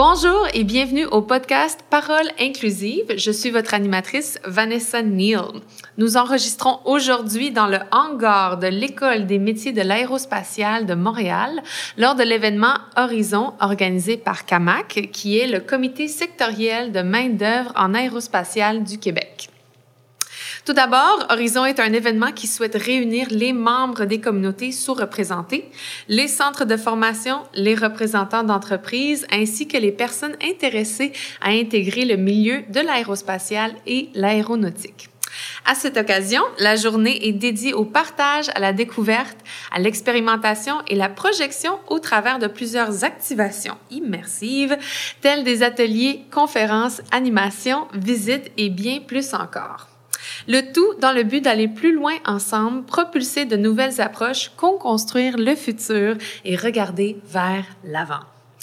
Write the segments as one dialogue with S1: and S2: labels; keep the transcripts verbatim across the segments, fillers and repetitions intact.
S1: Bonjour et bienvenue au podcast Parole inclusive. Je suis votre animatrice Vanessa Neal. Nous enregistrons aujourd'hui dans le hangar de l'École des métiers de l'aérospatiale de Montréal lors de l'événement Horizon organisé par C A M A C, qui est le comité sectoriel de main-d'œuvre en aérospatiale du Québec. Tout d'abord, Horizon est un événement qui souhaite réunir les membres des communautés sous-représentées, les centres de formation, les représentants d'entreprises, ainsi que les personnes intéressées à intégrer le milieu de l'aérospatiale et l'aéronautique. À cette occasion, la journée est dédiée au partage, à la découverte, à l'expérimentation et la projection au travers de plusieurs activations immersives, telles des ateliers, conférences, animations, visites et bien plus encore. Le tout dans le but d'aller plus loin ensemble, propulser de nouvelles approches, co-construire le futur et regarder vers l'avant.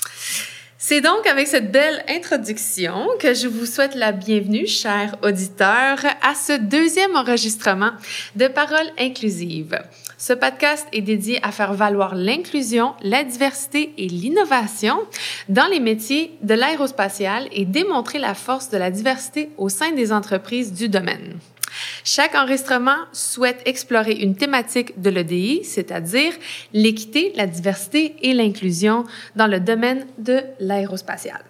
S1: C'est donc avec cette belle introduction que je vous souhaite la bienvenue, chers auditeurs, à ce deuxième enregistrement de Parole inclusive. Ce podcast est dédié à faire valoir l'inclusion, la diversité et l'innovation dans les métiers de l'aérospatiale et démontrer la force de la diversité au sein des entreprises du domaine. Chaque enregistrement souhaite explorer une thématique de l'E D I, c'est-à-dire l'équité, la diversité et l'inclusion dans le domaine de l'aérospatiale.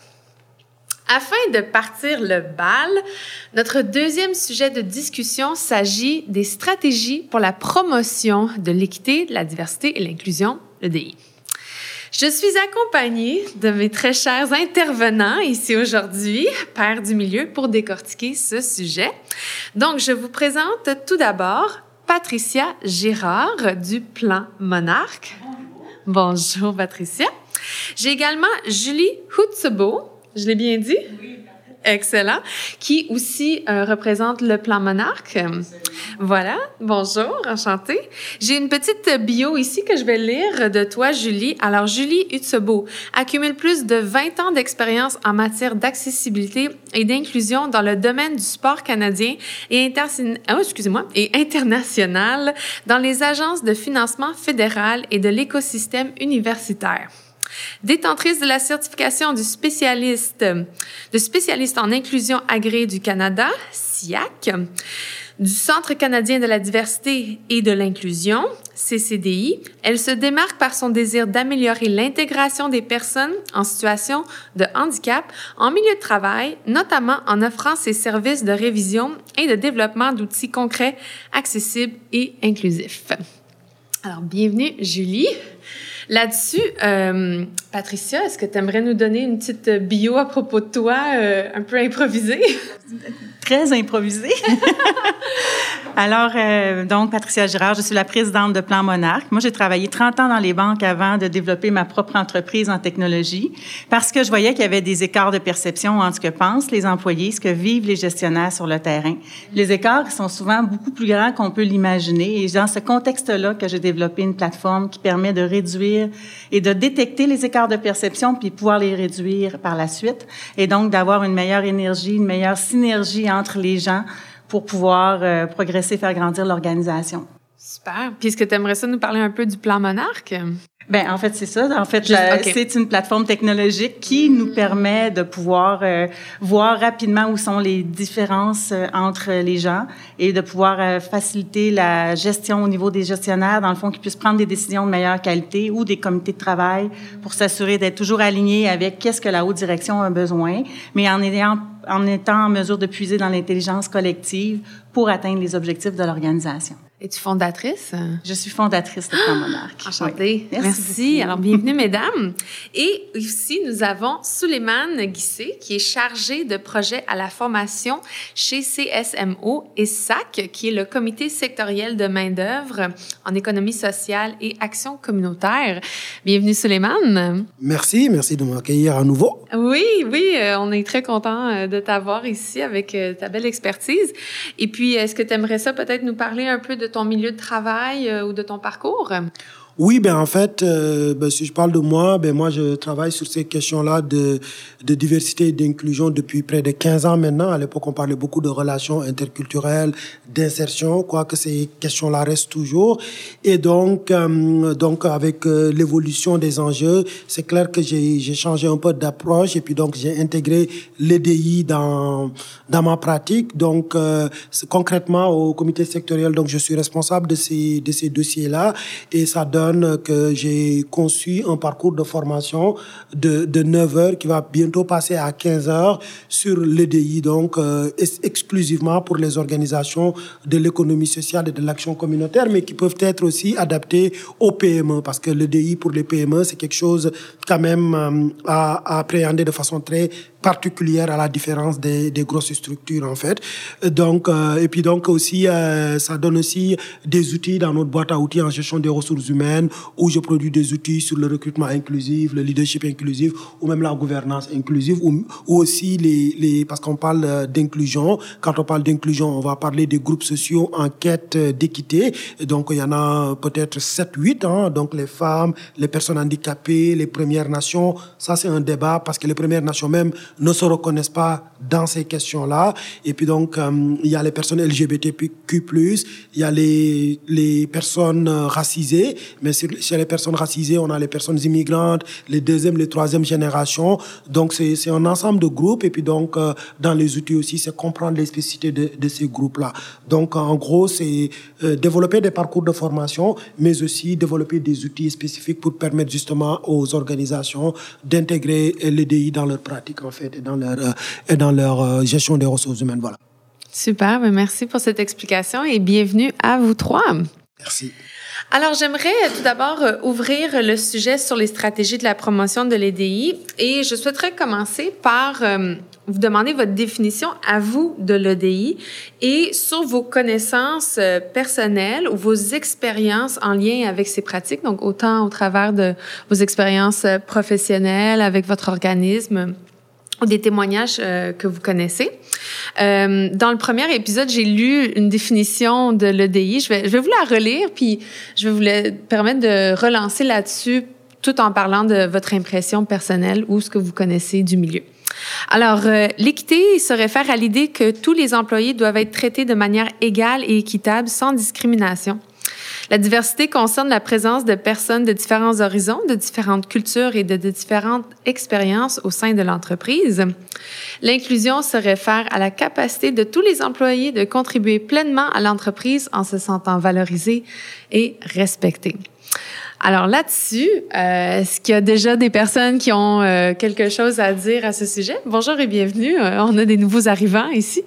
S1: Afin de partir le bal, notre deuxième sujet de discussion s'agit des stratégies pour la promotion de l'équité, de la diversité et l'inclusion, l'E D I. Je suis accompagnée de mes très chers intervenants ici aujourd'hui, pairs du milieu, pour décortiquer ce sujet. Donc, je vous présente tout d'abord Patricia Girard du Plan Monarque. Bonjour. Bonjour, Patricia. J'ai également Julie Hutsebo. Je l'ai bien dit? Oui. Excellent. Qui aussi euh, représente le Plan Monarque. Voilà. Bonjour, enchantée. J'ai une petite bio ici que je vais lire de toi, Julie. Alors, Julie Hutsebo accumule plus de vingt ans d'expérience en matière d'accessibilité et d'inclusion dans le domaine du sport canadien et, inter- oh, excusez-moi, et international dans les agences de financement fédéral et de l'écosystème universitaire. Détentrice de la certification du spécialiste, de spécialiste en inclusion agréé du Canada, S I A C, du Centre canadien de la diversité et de l'inclusion, C C D I, elle se démarque par son désir d'améliorer l'intégration des personnes en situation de handicap en milieu de travail, notamment en offrant ses services de révision et de développement d'outils concrets, accessibles et inclusifs. Alors, bienvenue, Julie. Là-dessus, euh, Patricia, est-ce que tu aimerais nous donner une petite bio à propos de toi, euh, un peu improvisée?
S2: Très improvisée. Alors, euh, donc, Patricia Girard, je suis la présidente de Plan Monarque. Moi, j'ai travaillé trente ans dans les banques avant de développer ma propre entreprise en technologie parce que je voyais qu'il y avait des écarts de perception entre ce que pensent les employés, ce que vivent les gestionnaires sur le terrain. Les écarts sont souvent beaucoup plus grands qu'on peut l'imaginer et dans ce contexte-là que j'ai développé une plateforme qui permet de réduire et de détecter les écarts de perception puis pouvoir les réduire par la suite et donc d'avoir une meilleure énergie, une meilleure synergie entre les gens pour pouvoir euh, progresser, faire grandir l'organisation.
S1: Super. Puis est-ce que tu aimerais ça nous parler un peu du Plan Monarque?
S2: Ben en fait c'est ça. En fait
S1: Juste,
S2: la,
S1: okay.
S2: C'est une plateforme technologique qui nous permet de pouvoir euh, voir rapidement où sont les différences euh, entre les gens et de pouvoir euh, faciliter la gestion au niveau des gestionnaires, dans le fond, qui puissent prendre des décisions de meilleure qualité ou des comités de travail pour s'assurer d'être toujours alignés avec qu'est-ce que la haute direction a besoin, mais en ayant en étant en mesure de puiser dans l'intelligence collective pour atteindre les objectifs de l'organisation.
S1: Es-tu fondatrice?
S2: Je suis fondatrice de Plan Monarque.
S1: Enchantée.
S2: Oui.
S1: Merci. Merci. Alors, bienvenue, mesdames. Et ici, nous avons Souleymane Guissé, qui est chargé de projet à la formation chez C S M O et S A C, qui est le comité sectoriel de main-d'œuvre en économie sociale et action communautaire. Bienvenue, Souleymane.
S3: Merci. Merci de m'accueillir à nouveau.
S1: Oui, oui. Euh, on est très content de t'avoir ici avec euh, ta belle expertise. Et puis, est-ce que tu aimerais ça peut-être nous parler un peu de ton milieu de travail euh, ou de ton parcours?
S3: Oui, ben en fait, euh, ben, si je parle de moi, ben moi je travaille sur ces questions-là de, de diversité et d'inclusion depuis près de quinze ans maintenant. À l'époque, on parlait beaucoup de relations interculturelles, d'insertion, quoique ces questions-là restent toujours. Et donc, euh, donc avec euh, l'évolution des enjeux, c'est clair que j'ai, j'ai changé un peu d'approche et puis donc j'ai intégré l'E D I dans, dans ma pratique. Donc, euh, concrètement, au comité sectoriel, donc je suis responsable de ces, de ces dossiers-là et ça donne que j'ai conçu un parcours de formation de, de neuf heures qui va bientôt passer à quinze heures sur l'E D I, donc euh, exclusivement pour les organisations de l'économie sociale et de l'action communautaire, mais qui peuvent être aussi adaptées aux P M E, parce que l'E D I pour les P M E, c'est quelque chose quand même euh, à, à appréhender de façon très particulière à la différence des, des grosses structures en fait. Donc euh, et puis donc aussi euh, ça donne aussi des outils dans notre boîte à outils en gestion des ressources humaines où je produis des outils sur le recrutement inclusif, le leadership inclusif ou même la gouvernance inclusive ou, ou aussi les les parce qu'on parle d'inclusion, quand on parle d'inclusion, on va parler des groupes sociaux en quête d'équité. Et donc il y en a peut-être sept huit hein, donc les femmes, les personnes handicapées, les Premières Nations, ça c'est un débat parce que les Premières Nations même ne se reconnaissent pas dans ces questions-là. Et puis donc, euh, il y a les personnes L G B T Q plus, il y a les, les personnes racisées, mais chez les personnes racisées, on a les personnes immigrantes, les deuxième, les troisième générations. Donc, c'est, c'est un ensemble de groupes. Et puis donc, euh, dans les outils aussi, c'est comprendre les spécificités de, de ces groupes-là. Donc, en gros, c'est euh, développer des parcours de formation, mais aussi développer des outils spécifiques pour permettre justement aux organisations d'intégrer l'E D I dans leur pratique, en fait. Et dans leur, euh, et dans leur euh, gestion des ressources humaines. Voilà.
S1: Super, merci pour cette explication et bienvenue à vous trois.
S3: Merci.
S1: Alors, j'aimerais tout d'abord ouvrir le sujet sur les stratégies de la promotion de l'E D I et je souhaiterais commencer par euh, vous demander votre définition à vous de l'E D I et sur vos connaissances personnelles ou vos expériences en lien avec ces pratiques, donc autant au travers de vos expériences professionnelles avec votre organisme, des témoignages euh, que vous connaissez. Euh, dans le premier épisode, j'ai lu une définition de l'E D I. Je vais, je vais vous la relire, puis je vais vous le permettre de relancer là-dessus tout en parlant de votre impression personnelle ou ce que vous connaissez du milieu. Alors, euh, l'équité se réfère à l'idée que tous les employés doivent être traités de manière égale et équitable, sans discrimination. La diversité concerne la présence de personnes de différents horizons, de différentes cultures et de, de différentes expériences au sein de l'entreprise. L'inclusion se réfère à la capacité de tous les employés de contribuer pleinement à l'entreprise en se sentant valorisés et respectés. Alors là-dessus, euh, est-ce qu'il y a déjà des personnes qui ont euh, quelque chose à dire à ce sujet? Bonjour et bienvenue. Euh, on a des nouveaux arrivants ici.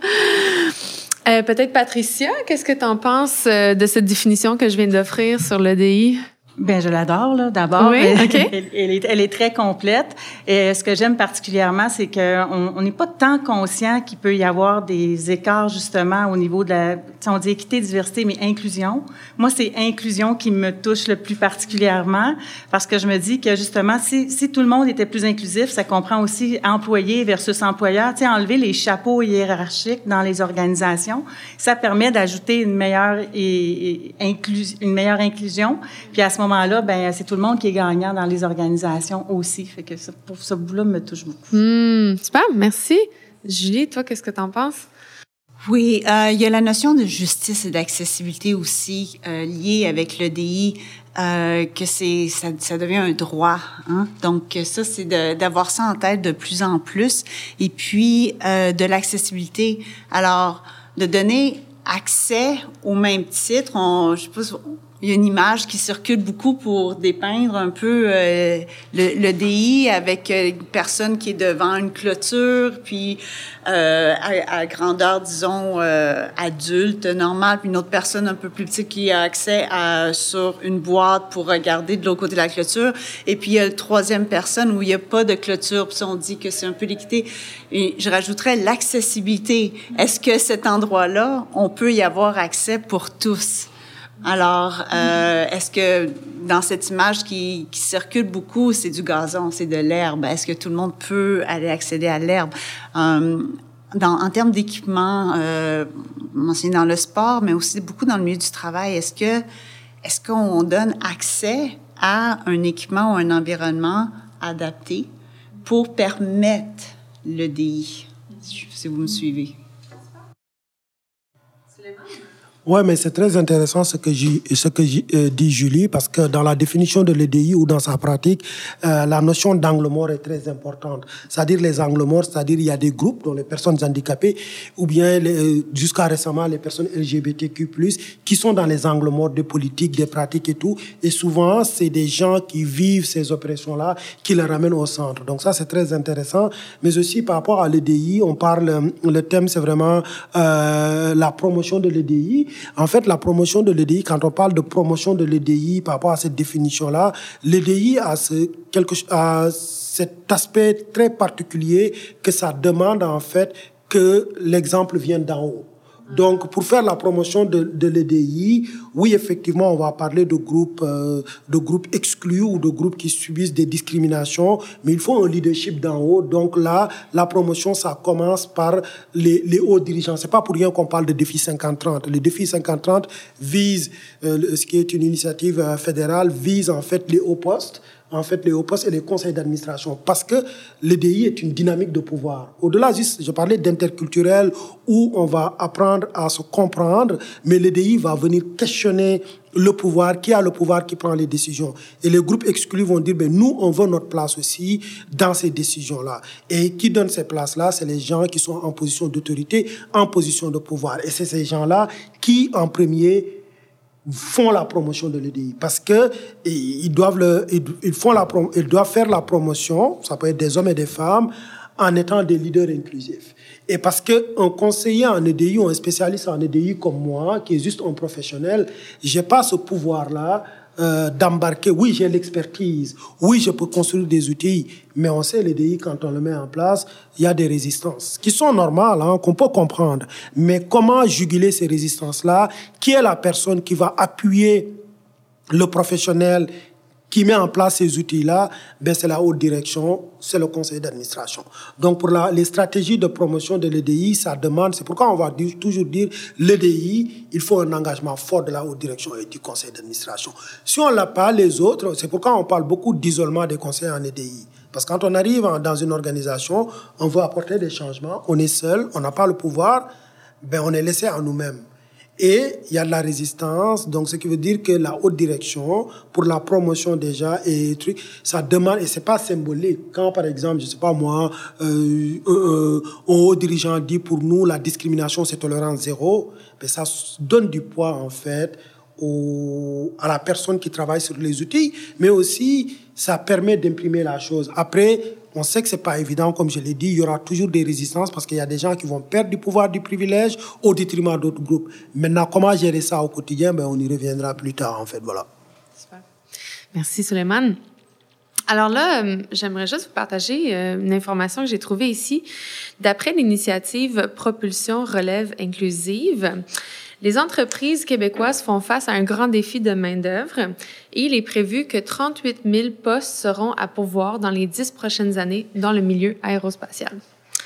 S1: Euh, peut-être Patricia, qu'est-ce que tu en penses euh, de cette définition que je viens d'offrir sur l'E D I?
S2: Ben je l'adore là. D'abord,
S1: oui,
S2: elle,
S1: okay.
S2: elle, elle, est, elle est très complète. Et ce que j'aime particulièrement, c'est qu'on on n'est pas tant conscient qu'il peut y avoir des écarts justement au niveau de la, on dit équité, diversité, mais inclusion. Moi, c'est inclusion qui me touche le plus particulièrement parce que je me dis que justement, si, si tout le monde était plus inclusif, ça comprend aussi employé versus employeur. Tu sais, enlever les chapeaux hiérarchiques dans les organisations, ça permet d'ajouter une meilleure et, et inclus, une meilleure inclusion. Puis à ce moment-là, ben c'est tout le monde qui est gagnant dans les organisations aussi. Fait que ça, pour ce bout-là, me touche beaucoup.
S1: Mmh, super, merci. Julie, toi, qu'est-ce que tu en penses?
S4: Oui, euh, il y a la notion de justice et d'accessibilité aussi euh, liée avec l'E D I, euh, que c'est ça, ça devient un droit. Hein? Donc ça, c'est de, d'avoir ça en tête de plus en plus. Et puis euh, de l'accessibilité. Alors, de donner accès au même titre, on, je sais pas. Il y a une image qui circule beaucoup pour dépeindre un peu euh, le, le D I avec une personne qui est devant une clôture, puis euh, à, à grandeur, disons, euh, adulte, normale, puis une autre personne un peu plus petite qui a accès à, sur une boîte pour regarder de l'autre côté de la clôture. Et puis, il y a une troisième personne où il n'y a pas de clôture, puis on dit que c'est un peu l'équité. Et je rajouterais l'accessibilité. Est-ce que cet endroit-là, on peut y avoir accès pour tous? Alors, euh, est-ce que dans cette image qui, qui circule beaucoup, c'est du gazon, c'est de l'herbe? Est-ce que tout le monde peut aller accéder à l'herbe? Euh, dans, en termes d'équipement, euh, c'est dans le sport, mais aussi beaucoup dans le milieu du travail, est-ce que est-ce qu'on donne accès à un équipement ou un environnement adapté pour permettre le D I, si vous me suivez?
S3: Oui, mais c'est très intéressant ce que, J, ce que J, euh, dit Julie, parce que dans la définition de l'E D I ou dans sa pratique, euh, la notion d'angle mort est très importante. C'est-à-dire les angles morts, c'est-à-dire il y a des groupes, dont les personnes handicapées, ou bien les, jusqu'à récemment les personnes L G B T Q plus, qui sont dans les angles morts des politiques, des pratiques et tout. Et souvent, c'est des gens qui vivent ces oppressions-là, qui les ramènent au centre. Donc ça, c'est très intéressant. Mais aussi, par rapport à l'E D I, on parle, le thème, c'est vraiment euh, la promotion de l'E D I. En fait, la promotion de l'E D I, quand on parle de promotion de l'E D I par rapport à cette définition-là, l'E D I a, ce, quelque, a cet aspect très particulier que ça demande en fait que l'exemple vienne d'en haut. Donc, pour faire la promotion de, de l'E D I, oui, effectivement, on va parler de groupes, euh, de groupes exclus ou de groupes qui subissent des discriminations, mais il faut un leadership d'en haut. Donc là, la promotion, ça commence par les, les hauts dirigeants. C'est pas pour rien qu'on parle de défi cinquante trente. Le défi cinquante trente vise, euh, ce qui est une initiative euh, fédérale, vise en fait les hauts postes. En fait, les hauts postes et les conseils d'administration. Parce que l'E D I est une dynamique de pouvoir. Au-delà, juste, je parlais d'interculturel, où on va apprendre à se comprendre, mais l'E D I va venir questionner le pouvoir, qui a le pouvoir, qui prend les décisions. Et les groupes exclus vont dire, ben, nous, on veut notre place aussi dans ces décisions-là. Et qui donne ces places-là? C'est les gens qui sont en position d'autorité, en position de pouvoir. Et c'est ces gens-là qui, en premier, font la promotion de l'E D I parce que ils doivent le, ils font la, ils doivent faire la promotion, ça peut être des hommes et des femmes, en étant des leaders inclusifs. Et parce que un conseiller en E D I ou un spécialiste en E D I comme moi, qui est juste un professionnel, j'ai pas ce pouvoir-là euh, d'embarquer. Oui, j'ai l'expertise. Oui, je peux construire des outils. Mais on sait, l'E D I, quand on le met en place, il y a des résistances qui sont normales, hein, qu'on peut comprendre. Mais comment juguler ces résistances-là? Qui est la personne qui va appuyer le professionnel qui met en place ces outils-là? Ben, c'est la haute direction, c'est le conseil d'administration. Donc, pour la, les stratégies de promotion de l'E D I, ça demande, c'est pourquoi on va dire, toujours dire, l'E D I, il faut un engagement fort de la haute direction et du conseil d'administration. Si on l'a pas, les autres, c'est pourquoi on parle beaucoup d'isolement des conseillers en E D I. Parce que quand on arrive dans une organisation, on veut apporter des changements, on est seul, on n'a pas le pouvoir, ben, on est laissé à nous-mêmes. Et il y a de la résistance, donc ce qui veut dire que la haute direction, pour la promotion déjà, et trucs, ça demande, et c'est pas symbolique. Quand, par exemple, je sais pas moi, euh, euh, un haut dirigeant dit pour nous, la discrimination, c'est tolérance zéro, ben ça donne du poids, en fait, au, à la personne qui travaille sur les outils, mais aussi, ça permet d'imprimer la chose. Après, on sait que c'est pas évident, comme je l'ai dit, il y aura toujours des résistances parce qu'il y a des gens qui vont perdre du pouvoir, du privilège au détriment d'autres groupes. Maintenant, comment gérer ça au quotidien? Ben, on y reviendra plus tard, en fait, voilà.
S1: Super. Merci, Suleiman. Alors là, euh, j'aimerais juste vous partager euh, une information que j'ai trouvée ici. D'après l'initiative Propulsion Relève Inclusive, les entreprises québécoises font face à un grand défi de main-d'œuvre et il est prévu que trente-huit mille postes seront à pourvoir dans les dix prochaines années dans le milieu aérospatial.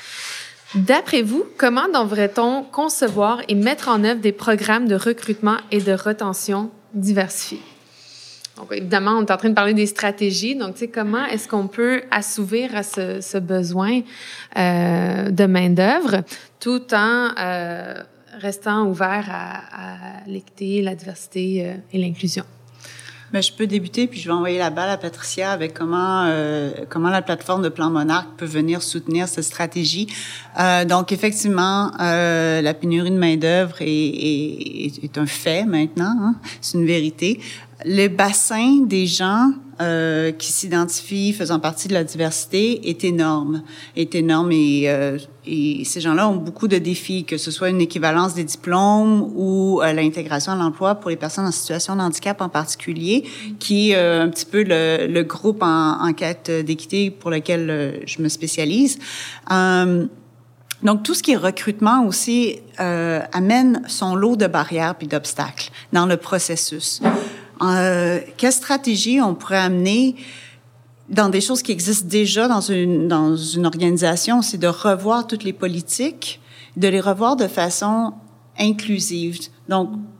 S1: D'après vous, comment devrait-on concevoir et mettre en œuvre des programmes de recrutement et de retention diversifiés? Donc, évidemment, on est en train de parler des stratégies. Donc, tu sais, comment est-ce qu'on peut assouvir à ce, ce besoin euh, de main-d'œuvre tout en euh, restant ouvert à, à l'équité, la diversité euh, et l'inclusion?
S4: Bien, je peux débuter, puis je vais envoyer la balle à Patricia avec comment euh, comment la plateforme de Plan Monarque peut venir soutenir cette stratégie. Euh, donc, effectivement, euh, la pénurie de main-d'œuvre est, est, est un fait maintenant, hein? C'est une vérité. Le bassin des gens euh, qui s'identifient faisant partie de la diversité est énorme, est énorme et, euh, et ces gens-là ont beaucoup de défis, que ce soit une équivalence des diplômes ou euh, l'intégration à l'emploi pour les personnes en situation de handicap en particulier, qui est euh, un petit peu le, le groupe en, en quête d'équité pour lequel euh, je me spécialise. Euh, Donc, tout ce qui est recrutement aussi euh, amène son lot de barrières puis d'obstacles dans le processus. Euh, quelle stratégie on pourrait amener dans des choses qui existent déjà dans une, dans une organisation? C'est de revoir toutes les politiques, de les revoir de façon inclusive. Donc,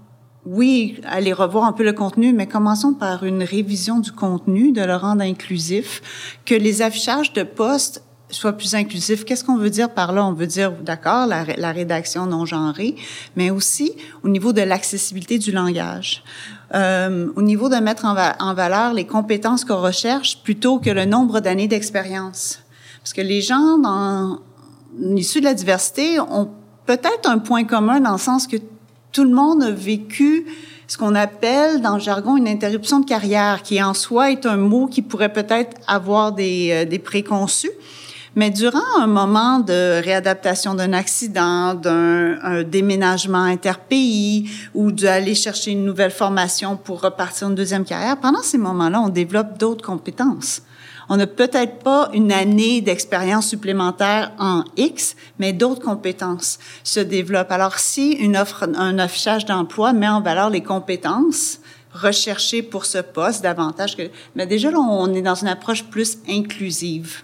S4: oui, aller revoir un peu le contenu, mais commençons par une révision du contenu, de le rendre inclusif, que les affichages de postes soient plus inclusifs. Qu'est-ce qu'on veut dire par là? On veut dire, d'accord, la, la rédaction non genrée, mais aussi au niveau de l'accessibilité du langage. Euh, au niveau de mettre en, va- en valeur les compétences qu'on recherche plutôt que le nombre d'années d'expérience. Parce que les gens dans, issus de la diversité ont peut-être un point commun dans le sens que tout le monde a vécu ce qu'on appelle dans le jargon une interruption de carrière, qui en soi est un mot qui pourrait peut-être avoir des, euh, des préconçus. Mais durant un moment de réadaptation d'un accident, d'un un déménagement interpays ou d'aller chercher une nouvelle formation pour repartir une deuxième carrière, pendant ces moments-là, on développe d'autres compétences. On n'a peut-être pas une année d'expérience supplémentaire en X, mais d'autres compétences se développent. Alors, si une offre, un affichage d'emploi met en valeur les compétences recherchées pour ce poste davantage que, mais déjà là, on est dans une approche plus inclusive.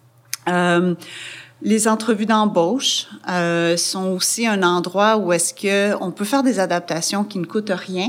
S4: Euh, les entrevues d'embauche euh, sont aussi un endroit où est-ce que on peut faire des adaptations qui ne coûtent rien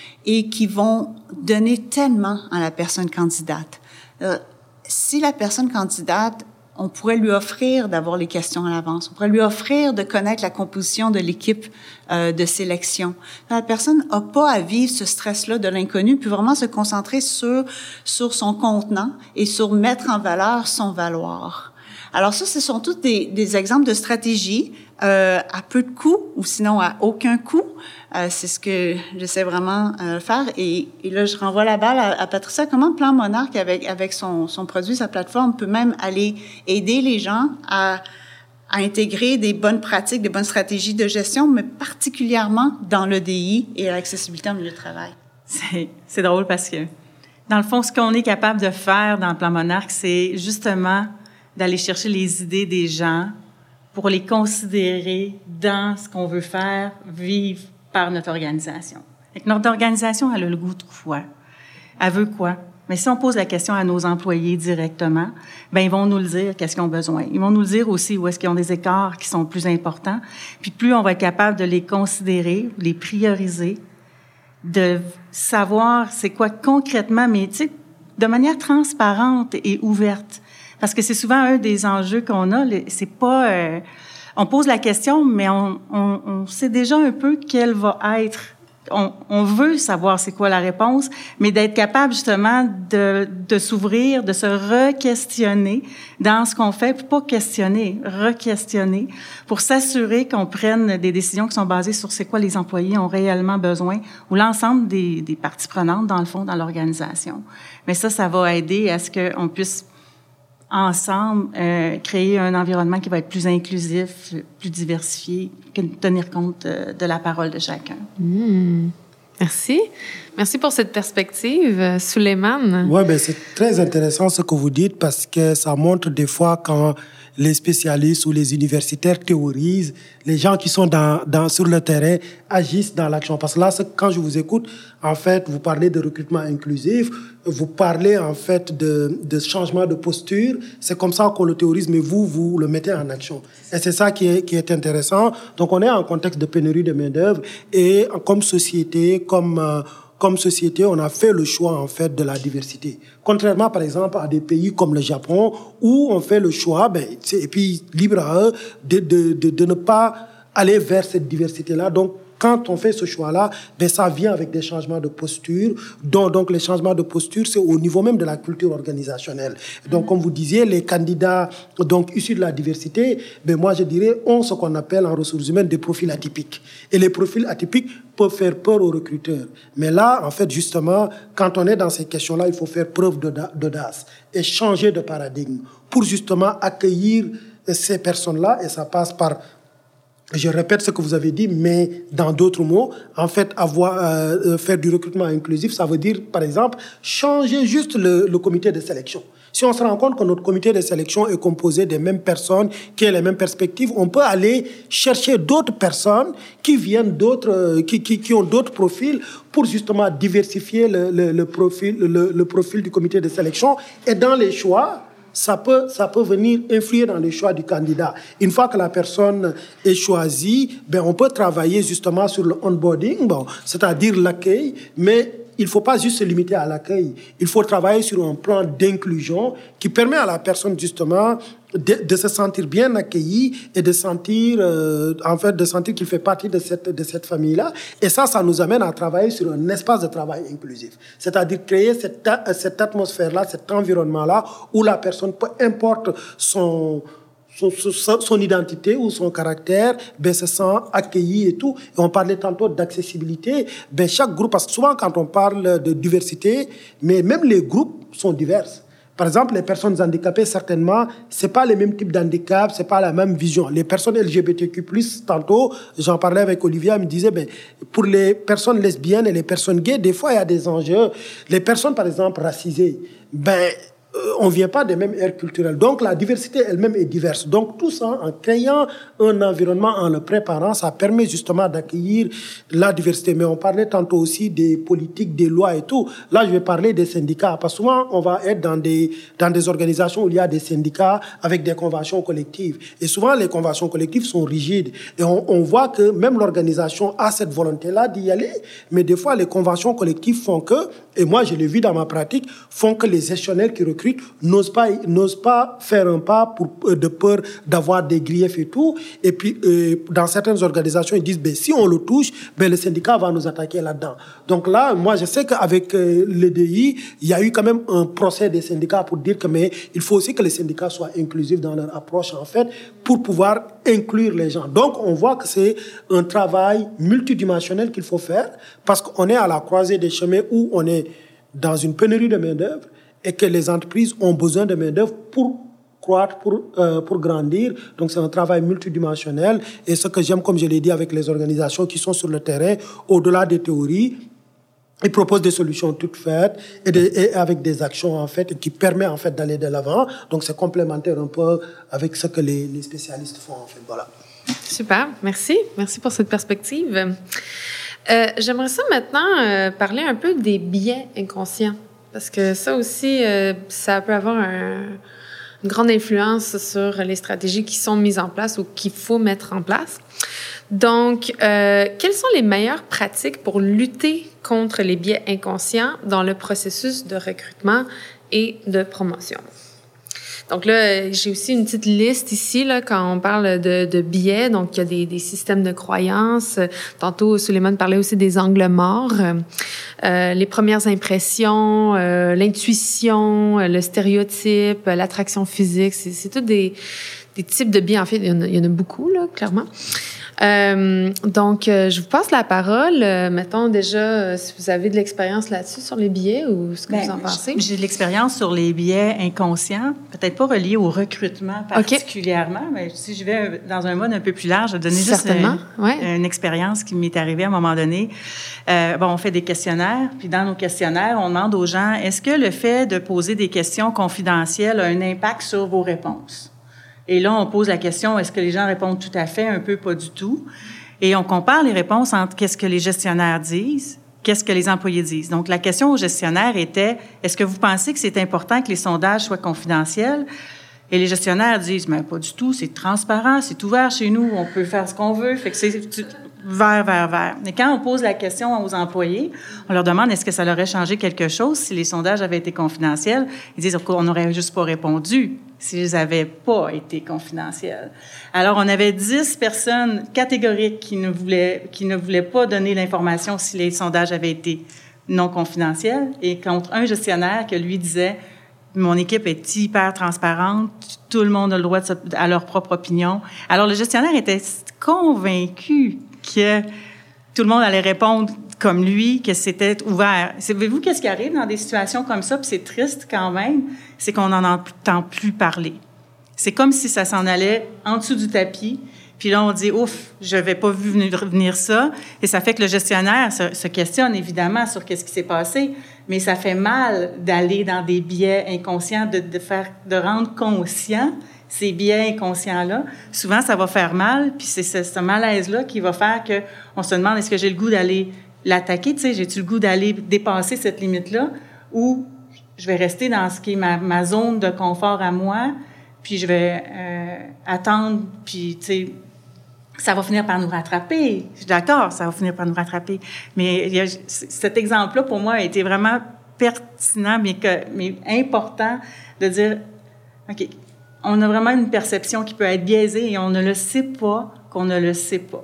S4: et qui vont donner tellement à la personne candidate. Euh, si la personne candidate, on pourrait lui offrir d'avoir les questions à l'avance, on pourrait lui offrir de connaître la composition de l'équipe euh, de sélection. La personne n'a pas à vivre ce stress-là de l'inconnu, puis vraiment se concentrer sur sur son contenant et sur mettre en valeur son valoir. Alors ça, ce sont tous des, des exemples de stratégies euh, à peu de coûts ou sinon à aucun coût. Euh, c'est ce que j'essaie vraiment de euh, faire. Et, et là, je renvoie la balle à, à Patricia. Comment Plan Monarque, avec, avec son, son produit, sa plateforme, peut même aller aider les gens à, à intégrer des bonnes pratiques, des bonnes stratégies de gestion, mais particulièrement dans l'E D I et l'accessibilité en milieu de travail?
S2: C'est, c'est drôle parce que, dans le fond, ce qu'on est capable de faire dans le Plan Monarque, c'est justement d'aller chercher les idées des gens pour les considérer dans ce qu'on veut faire vivre par notre organisation. Et que notre organisation, elle a le goût de quoi? Elle veut quoi? Mais si on pose la question à nos employés directement, ben ils vont nous le dire qu'est-ce qu'ils ont besoin. Ils vont nous le dire aussi où est-ce qu'ils ont des écarts qui sont plus importants. Puis plus on va être capable de les considérer, les prioriser, de savoir c'est quoi concrètement, mais tu sais, de manière transparente et ouverte. Parce que c'est souvent un des enjeux qu'on a. C'est pas, euh, on pose la question, mais on, on, on sait déjà un peu quelle va être. On, on veut savoir c'est quoi la réponse, mais d'être capable justement de, de s'ouvrir, de se re-questionner dans ce qu'on fait, puis pas questionner, re-questionner, pour s'assurer qu'on prenne des décisions qui sont basées sur c'est quoi les employés ont réellement besoin, ou l'ensemble des, des parties prenantes dans le fond dans l'organisation. Mais ça, ça va aider à ce qu'on puisse ensemble, euh, créer un environnement qui va être plus inclusif, plus diversifié, tenir compte euh, de la parole de chacun.
S1: Mmh. Merci. Merci pour cette perspective, Souleymane.
S3: Oui, ben c'est très intéressant ce que vous dites parce que ça montre des fois quand les spécialistes ou les universitaires théorisent, les gens qui sont dans, dans, sur le terrain agissent dans l'action. Parce que là, quand je vous écoute, en fait, vous parlez de recrutement inclusif, vous parlez en fait de, de changement de posture. C'est comme ça qu'on le théorise, mais vous, vous le mettez en action. Et c'est ça qui est, qui est intéressant. Donc, on est en contexte de pénurie de main-d'œuvre et comme société, comme... Euh, Comme société, on a fait le choix, en fait, de la diversité. Contrairement, par exemple, à des pays comme le Japon, où on fait le choix, ben, et puis libre à eux, de, de, de, de ne pas aller vers cette diversité-là. Donc, quand on fait ce choix-là, ben, ça vient avec des changements de posture. Donc, donc, les changements de posture, c'est au niveau même de la culture organisationnelle. Donc, comme vous disiez, les candidats donc, issus de la diversité, ben, moi, je dirais, ont ce qu'on appelle en ressources humaines des profils atypiques. Et les profils atypiques peuvent faire peur aux recruteurs. Mais là, en fait, justement, quand on est dans ces questions-là, il faut faire preuve d'audace et changer de paradigme pour justement accueillir ces personnes-là. Et ça passe par... Je répète ce que vous avez dit, mais dans d'autres mots, en fait, avoir, euh, faire du recrutement inclusif, ça veut dire, par exemple, changer juste le, le comité de sélection. Si on se rend compte que notre comité de sélection est composé des mêmes personnes, qui ont les mêmes perspectives, on peut aller chercher d'autres personnes qui viennent d'autres, qui, qui, qui ont d'autres profils pour justement diversifier le, le, le, profil, le, le profil du comité de sélection. Et dans les choix, ça peut, ça peut venir influer dans le choix du candidat. Une fois que la personne est choisie, ben, on peut travailler justement sur le onboarding, bon, c'est-à-dire l'accueil, mais il ne faut pas juste se limiter à l'accueil. Il faut travailler sur un plan d'inclusion qui permet à la personne justement de, de se sentir bien accueillie et de sentir, euh, en fait, de sentir qu'il fait partie de cette, de cette famille-là. Et ça, ça nous amène à travailler sur un espace de travail inclusif. C'est-à-dire créer cette, cette atmosphère-là, cet environnement-là où la personne, peu importe son... Son, son, son identité ou son caractère, ben, se sent accueilli et tout. Et on parlait tantôt d'accessibilité. Ben, chaque groupe, parce que souvent quand on parle de diversité, mais même les groupes sont divers. Par exemple, les personnes handicapées, certainement, c'est pas les mêmes types d'handicap, c'est pas la même vision. Les personnes L G B T Q plus, tantôt, j'en parlais avec Olivia, elle me disait, ben, pour les personnes lesbiennes et les personnes gays, des fois, il y a des enjeux. Les personnes, par exemple, racisées, ben, on ne vient pas des mêmes aires culturelles. Donc, la diversité elle-même est diverse. Donc, tout ça, en créant un environnement, en le préparant, ça permet justement d'accueillir la diversité. Mais on parlait tantôt aussi des politiques, des lois et tout. Là, je vais parler des syndicats. Parce que souvent, on va être dans des, dans des organisations où il y a des syndicats avec des conventions collectives. Et souvent, les conventions collectives sont rigides. Et on, on voit que même l'organisation a cette volonté-là d'y aller. Mais des fois, les conventions collectives font que, et moi, je l'ai vu dans ma pratique, font que les gestionnaires qui recrutent n'osent pas, n'osent pas faire un pas pour, euh, de peur d'avoir des griefs et tout. Et puis, euh, dans certaines organisations, ils disent, ben, si on le touche, ben, le syndicat va nous attaquer là-dedans. Donc là, moi, je sais qu'avec euh, l'E D I, il y a eu quand même un procès des syndicats pour dire que, mais il faut aussi que les syndicats soient inclusifs dans leur approche, en fait, pour pouvoir inclure les gens. Donc, on voit que c'est un travail multidimensionnel qu'il faut faire parce qu'on est à la croisée des chemins où on est dans une pénurie de main-d'œuvre et que les entreprises ont besoin de main-d'œuvre pour croître, pour, euh, pour grandir. Donc, c'est un travail multidimensionnel. Et ce que j'aime, comme je l'ai dit, avec les organisations qui sont sur le terrain, au-delà des théories, ils proposent des solutions toutes faites et, de, et avec des actions, en fait, qui permettent, en fait, d'aller de l'avant. Donc, c'est complémentaire un peu avec ce que les, les spécialistes font, en fait. Voilà.
S1: Super. Merci. Merci pour cette perspective. Euh, j'aimerais ça maintenant euh, parler un peu des biais inconscients. Parce que ça aussi, euh, ça peut avoir un, une grande influence sur les stratégies qui sont mises en place ou qu'il faut mettre en place. Donc, euh, quelles sont les meilleures pratiques pour lutter contre les biais inconscients dans le processus de recrutement et de promotion? Donc là, j'ai aussi une petite liste ici, là, quand on parle de, de biais. Donc, il y a des, des systèmes de croyances. Tantôt, Suleiman parlait aussi des angles morts. Euh, les premières impressions, euh, l'intuition, le stéréotype, l'attraction physique. C'est, c'est tous des, des types de biais. En fait, il y en a, il y en a beaucoup, là, clairement. Euh, donc, euh, je vous passe la parole. Euh, mettons déjà, euh, si vous avez de l'expérience là-dessus sur les biais ou ce que
S2: Bien,
S1: vous en pensez.
S2: J'ai de l'expérience sur les biais inconscients, peut-être pas reliés au recrutement particulièrement, okay. Mais si je vais dans un mode un peu plus large, je vais donner
S1: Certainement.
S2: juste une, ouais. une expérience qui m'est arrivée à un moment donné. Euh, bon, on fait des questionnaires, puis dans nos questionnaires, on demande aux gens, est-ce que le fait de poser des questions confidentielles a un impact sur vos réponses? Et là, on pose la question, est-ce que les gens répondent tout à fait, un peu, pas du tout? Et on compare les réponses entre qu'est-ce que les gestionnaires disent, qu'est-ce que les employés disent. Donc, la question aux gestionnaires était, est-ce que vous pensez que c'est important que les sondages soient confidentiels? Et les gestionnaires disent, mais pas du tout, c'est transparent, c'est ouvert chez nous, on peut faire ce qu'on veut, fait que c'est vert, vert, vert. Mais quand on pose la question aux employés, on leur demande est-ce que ça leur aurait changé quelque chose si les sondages avaient été confidentiels? Ils disent qu'on n'aurait juste pas répondu s'ils n'avaient pas été confidentiels. Alors, on avait dix personnes catégoriques qui ne voulaient, qui ne voulaient pas donner l'information si les sondages avaient été non confidentiels, et contre un gestionnaire qui lui disait mon équipe est hyper transparente, tout le monde a le droit de se, à leur propre opinion. Alors, le gestionnaire était convaincu que tout le monde allait répondre comme lui, que c'était ouvert. Savez-vous qu'est-ce qui arrive dans des situations comme ça, puis c'est triste quand même, c'est qu'on n'en entend plus parler. C'est comme si ça s'en allait en dessous du tapis, puis là, on dit, ouf, je n'avais pas vu venir, venir ça, et ça fait que le gestionnaire se, se questionne évidemment sur qu'est-ce qui s'est passé, mais ça fait mal d'aller dans des biais inconscients, de, de, faire, de rendre conscient ces biais inconscients-là. Souvent, ça va faire mal, puis c'est ce, ce malaise-là qui va faire qu'on se demande, est-ce que j'ai le goût d'aller l'attaquer, tu sais, j'ai-tu le goût d'aller dépasser cette limite-là, ou je vais rester dans ce qui est ma, ma zone de confort à moi, puis je vais euh, attendre, puis, tu sais, ça va finir par nous rattraper. Je suis d'accord, ça va finir par nous rattraper. Mais il y a, cet exemple-là, pour moi, a été vraiment pertinent, mais, que, mais important de dire, OK, on a vraiment une perception qui peut être biaisée et on ne le sait pas qu'on ne le sait pas.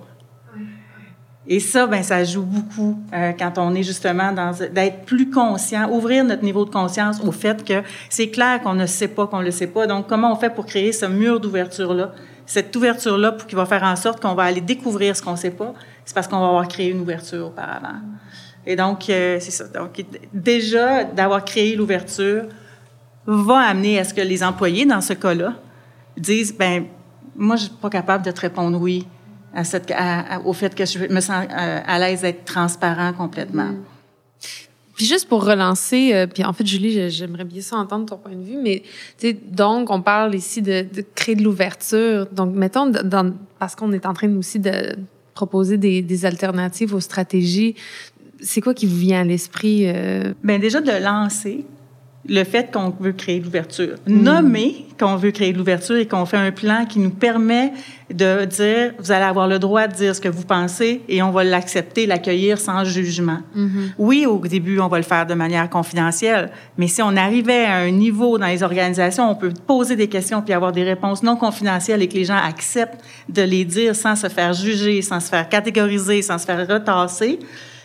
S2: Et ça, ben ça joue beaucoup euh, quand on est justement dans d'être plus conscient, ouvrir notre niveau de conscience au fait que c'est clair qu'on ne sait pas qu'on ne le sait pas. Donc, comment on fait pour créer ce mur d'ouverture-là? Cette ouverture-là pour qui va faire en sorte qu'on va aller découvrir ce qu'on ne sait pas, c'est parce qu'on va avoir créé une ouverture auparavant. Et donc, euh, c'est ça. Donc, déjà, d'avoir créé l'ouverture va amener à ce que les employés, dans ce cas-là, disent, ben moi, je ne suis pas capable de te répondre oui à cette, à, à, au fait que je me sens euh, à l'aise d'être transparent complètement. Mmh.
S1: Puis juste pour relancer, euh, puis en fait, Julie, j'aimerais bien ça entendre ton point de vue, mais tu sais, donc, on parle ici de, de créer de l'ouverture. Donc, mettons, dans, parce qu'on est en train aussi de proposer des, des alternatives aux stratégies, c'est quoi qui vous vient à l'esprit? Euh?
S2: Bien, déjà, de lancer le fait qu'on veut créer de l'ouverture. Mmh. Nommer qu'on veut créer de l'ouverture et qu'on fait un plan qui nous permet de dire, vous allez avoir le droit de dire ce que vous pensez et on va l'accepter, l'accueillir sans jugement. Mmh. Oui, au début, on va le faire de manière confidentielle, mais si on arrivait à un niveau dans les organisations, on peut poser des questions puis avoir des réponses non confidentielles et que les gens acceptent de les dire sans se faire juger, sans se faire catégoriser, sans se faire retasser.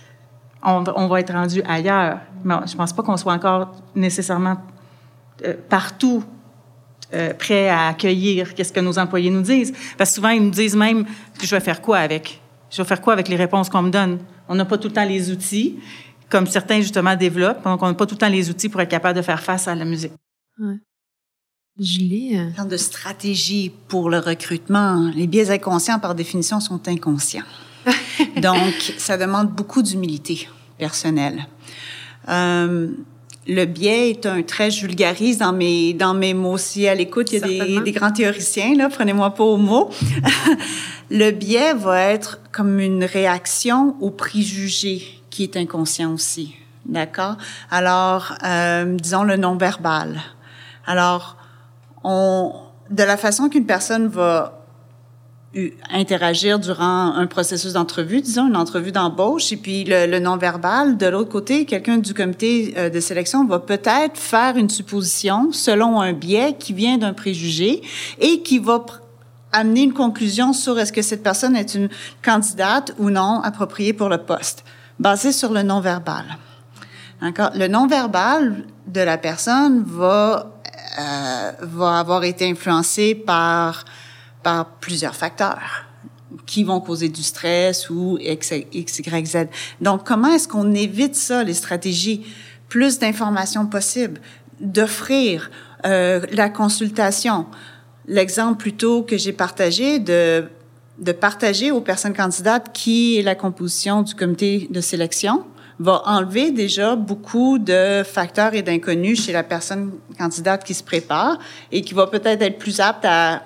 S2: On, on va être rendu ailleurs. Mais je ne pense pas qu'on soit encore nécessairement euh, partout euh, prêt à accueillir qu'est-ce que nos employés nous disent. Parce que souvent, ils nous disent même « je vais faire quoi avec? Je vais faire quoi avec les réponses qu'on me donne? » On n'a pas tout le temps les outils, comme certains, justement, développent. Donc, on n'a pas tout le temps les outils pour être capable de faire face à la musique.
S1: Ouais. Julie?
S4: En termes de stratégie pour le recrutement, les biais inconscients, par définition, sont inconscients. Donc, ça demande beaucoup d'humilité personnelle. Euh, le biais est un trait, je vulgarise dans mes, dans mes mots. Si à l'écoute, il y a des, des grands théoriciens, là, prenez-moi pas au mot. Le biais va être comme une réaction au préjugé qui est inconscient aussi. D'accord? Alors, euh, disons le non-verbal. Alors, on, de la façon qu'une personne va interagir durant un processus d'entrevue, disons, une entrevue d'embauche, et puis le, le non-verbal. De l'autre côté, quelqu'un du comité de sélection va peut-être faire une supposition selon un biais qui vient d'un préjugé et qui va pr- amener une conclusion sur est-ce que cette personne est une candidate ou non appropriée pour le poste, basée sur le non-verbal. D'accord? Le non-verbal de la personne va, euh, va avoir été influencé par par plusieurs facteurs qui vont causer du stress ou X, X, Y, Z. Donc, comment est-ce qu'on évite ça, les stratégies? Plus d'informations possibles, d'offrir euh, la consultation. L'exemple plutôt que j'ai partagé, de, de partager aux personnes candidates qui est la composition du comité de sélection, va enlever déjà beaucoup de facteurs et d'inconnus chez la personne candidate qui se prépare et qui va peut-être être plus apte à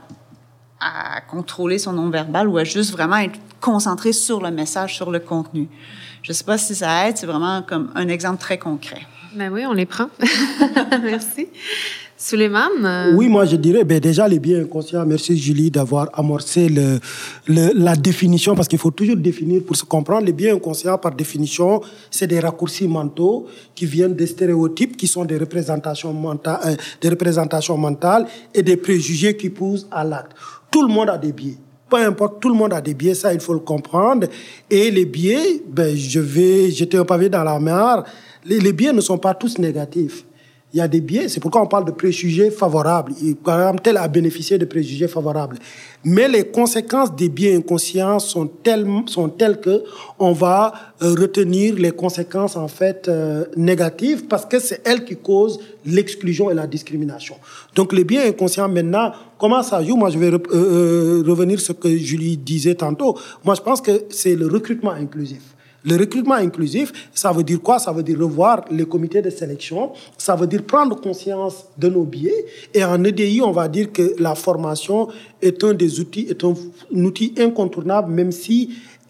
S4: à contrôler son non-verbal ou à juste vraiment être concentré sur le message, sur le contenu. Je ne sais pas si ça aide, c'est vraiment comme un exemple très concret.
S1: Ben oui, on les prend. Merci. Souleymane? Euh...
S3: Oui, moi je dirais, ben déjà les biais inconscients, merci Julie d'avoir amorcé le, le, la définition, parce qu'il faut toujours définir pour se comprendre. Les biais inconscients, par définition, c'est des raccourcis mentaux qui viennent des stéréotypes, qui sont des représentations mentales, euh, des représentations mentales et des préjugés qui poussent à l'acte. Tout le monde a des biais. Peu importe, tout le monde a des biais, ça, il faut le comprendre. Et les biais, ben, je vais jeter un pavé dans la mare. Les, les biais ne sont pas tous négatifs. Il y a des biais, c'est pourquoi on parle de préjugés favorables. Par exemple, tel a bénéficié de préjugés favorables. Mais les conséquences des biais inconscients sont telles, sont telles que on va euh, retenir les conséquences, en fait, euh, négatives, parce que c'est elles qui causent l'exclusion et la discrimination. Donc, les biais inconscients, maintenant, comment ça joue? Moi, je vais re- euh, revenir sur ce que Julie disait tantôt. Moi, je pense que c'est le recrutement inclusif. Le recrutement inclusif, ça veut dire quoi? Ça veut dire revoir les comités de sélection, ça veut dire prendre conscience de nos biais. Et en E D I, on va dire que la formation est un des outils, est un, un outil incontournable, même si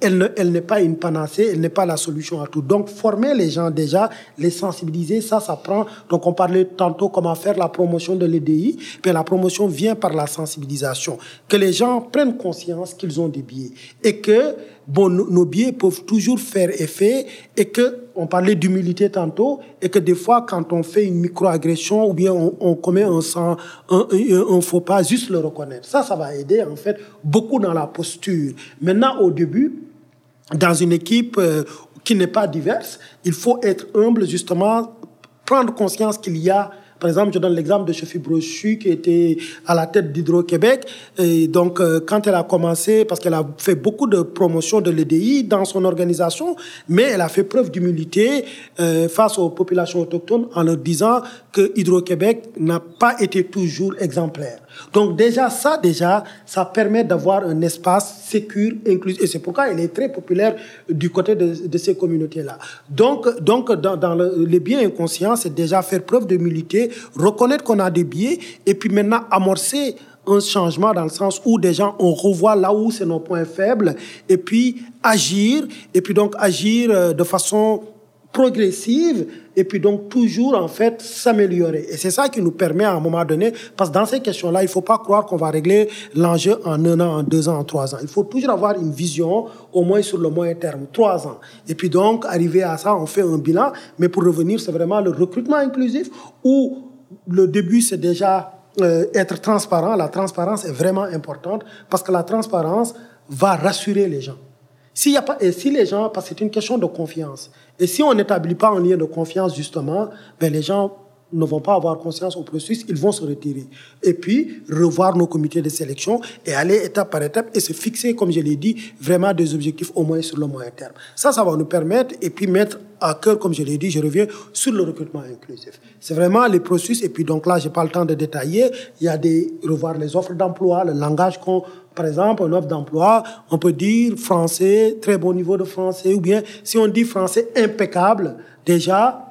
S3: elle, ne, elle n'est pas une panacée, elle n'est pas la solution à tout. Donc, former les gens déjà, les sensibiliser, ça, ça prend... Donc, on parlait tantôt comment faire la promotion de l'E D I, puis la promotion vient par la sensibilisation. Que les gens prennent conscience qu'ils ont des biais et que, bon, nos biais peuvent toujours faire effet et que, on parlait d'humilité tantôt, et que des fois, quand on fait une microagression ou bien on, on commet un, un, un, un faux pas, juste le reconnaître. Ça, ça va aider, en fait, beaucoup dans la posture. Maintenant, au début, dans une équipe euh, qui n'est pas diverse, il faut être humble, justement, prendre conscience qu'il y a... Par exemple, je donne l'exemple de Sophie Brochu qui était à la tête d'Hydro-Québec. Et donc, euh, quand elle a commencé, parce qu'elle a fait beaucoup de promotion de l'E D I dans son organisation, mais elle a fait preuve d'humilité euh, face aux populations autochtones en leur disant que Hydro-Québec n'a pas été toujours exemplaire. Donc déjà, ça, déjà, ça permet d'avoir un espace sécure, inclusif. Et c'est pourquoi elle est très populaire du côté de, de ces communautés-là. Donc, donc dans, dans le, les biais inconscients, c'est déjà faire preuve d'humilité, reconnaître qu'on a des biais, et puis maintenant amorcer un changement dans le sens où des gens, on revoit là où c'est nos points faibles, et puis agir, et puis donc agir de façon progressive, et puis donc toujours, en fait, s'améliorer. Et c'est ça qui nous permet, à un moment donné, parce que dans ces questions-là, il ne faut pas croire qu'on va régler l'enjeu en un an, en deux ans, en trois ans. Il faut toujours avoir une vision, au moins sur le moyen terme, trois ans. Et puis donc, arriver à ça, on fait un bilan, mais pour revenir, c'est vraiment le recrutement inclusif, où le début, c'est déjà euh, être transparent. La transparence est vraiment importante, parce que la transparence va rassurer les gens. S'il y a pas, et si les gens, parce que c'est une question de confiance, et si on n'établit pas un lien de confiance, justement, ben les gens ne vont pas avoir conscience au processus, ils vont se retirer. Et puis, revoir nos comités de sélection et aller étape par étape et se fixer, comme je l'ai dit, vraiment des objectifs au moins sur le moyen terme. Ça, ça va nous permettre, et puis mettre à cœur, comme je l'ai dit, je reviens sur le recrutement inclusif. C'est vraiment les processus, et puis donc là, je n'ai pas le temps de détailler, il y a des, revoir les offres d'emploi, le langage qu'on... Par exemple, une offre d'emploi, on peut dire français, très bon niveau de français, ou bien si on dit français impeccable, déjà,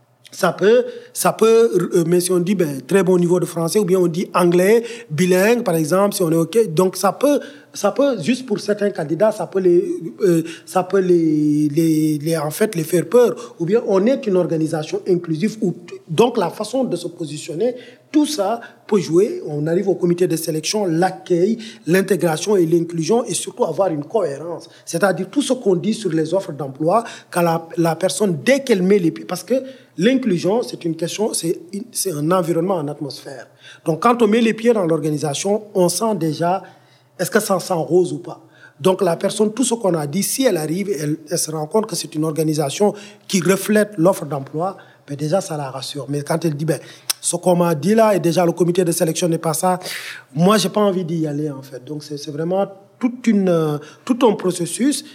S3: ça peut, ça peut, mais si on dit ben, très bon niveau de français, ou bien on dit anglais, bilingue, par exemple, si on est OK, donc ça peut, ça peut, juste pour certains candidats, ça peut les, euh, ça peut les, les, les, en fait, les faire peur, ou bien on est une organisation inclusive, où, donc la façon de se positionner, tout ça peut jouer. On arrive au comité de sélection, l'accueil, l'intégration et l'inclusion, et surtout avoir une cohérence. C'est-à-dire tout ce qu'on dit sur les offres d'emploi, quand la, la personne, dès qu'elle met les pieds, parce que l'inclusion, c'est une question, c'est, c'est un environnement en atmosphère. Donc quand on met les pieds dans l'organisation, on sent déjà, est-ce que ça sent rose ou pas? Donc la personne, tout ce qu'on a dit, si elle arrive, elle, elle se rend compte que c'est une organisation qui reflète l'offre d'emploi, ben déjà ça la rassure. Mais quand elle dit, ben, ce qu'on m'a dit là, et déjà le comité de sélection n'est pas ça, moi j'ai pas envie d'y aller en fait. Donc c'est, c'est vraiment toute une, euh, tout un processus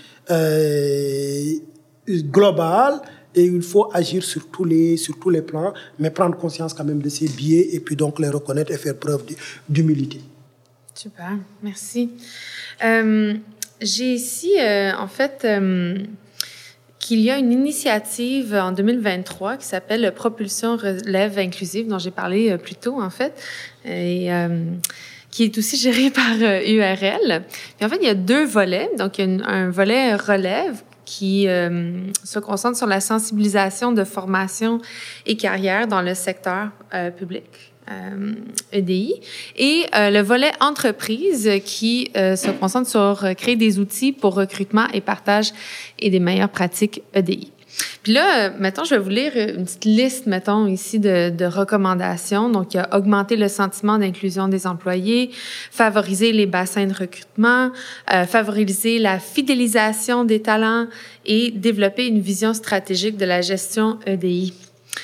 S3: euh, global, et il faut agir sur tous les, sur tous les plans, mais prendre conscience quand même de ces biais, et puis donc les reconnaître et faire preuve d'humilité.
S1: Super, merci. Euh, j'ai ici, euh, en fait, euh, qu'il y a une initiative en deux mille vingt-trois qui s'appelle Propulsion Relève Inclusive, dont j'ai parlé euh, plus tôt, en fait, et euh, qui est aussi gérée par euh, U R L. Puis en fait, il y a deux volets. Donc, il y a une, un volet relève qui euh, se concentre sur la sensibilisation de formation et carrière dans le secteur euh, public. Euh, E D I, et euh, le volet entreprise qui euh, se concentre sur euh, créer des outils pour recrutement et partage et des meilleures pratiques E D I. Puis là, euh, mettons, je vais vous lire une petite liste, mettons, ici de, de recommandations. Donc, il y a augmenter le sentiment d'inclusion des employés, favoriser les bassins de recrutement, euh, favoriser la fidélisation des talents et développer une vision stratégique de la gestion E D I.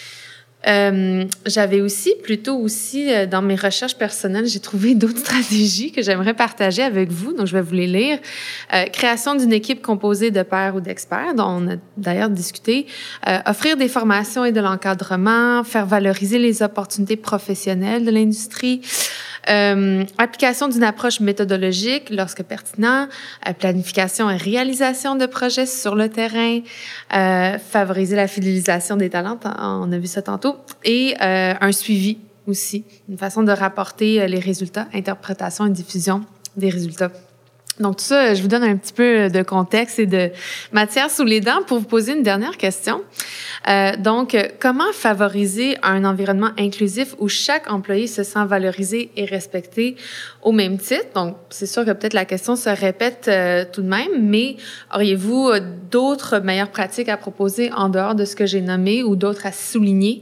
S1: Euh, j'avais aussi, plutôt aussi, euh, dans mes recherches personnelles, j'ai trouvé d'autres stratégies que j'aimerais partager avec vous, donc je vais vous les lire. Euh, création d'une équipe composée de pairs ou d'experts, dont on a d'ailleurs discuté. Euh, offrir des formations et de l'encadrement, faire valoriser les opportunités professionnelles de l'industrie. Euh, application d'une approche méthodologique lorsque pertinent, euh, planification et réalisation de projets sur le terrain, euh, favoriser la fidélisation des talents, on a vu ça tantôt, et euh, un suivi aussi, une façon de rapporter les résultats, interprétation et diffusion des résultats. Donc, tout ça, je vous donne un petit peu de contexte et de matière sous les dents pour vous poser une dernière question. Euh, donc, comment favoriser un environnement inclusif où chaque employé se sent valorisé et respecté au même titre? Donc, c'est sûr que peut-être la question se répète euh, tout de même, mais auriez-vous d'autres meilleures pratiques à proposer en dehors de ce que j'ai nommé ou d'autres à souligner?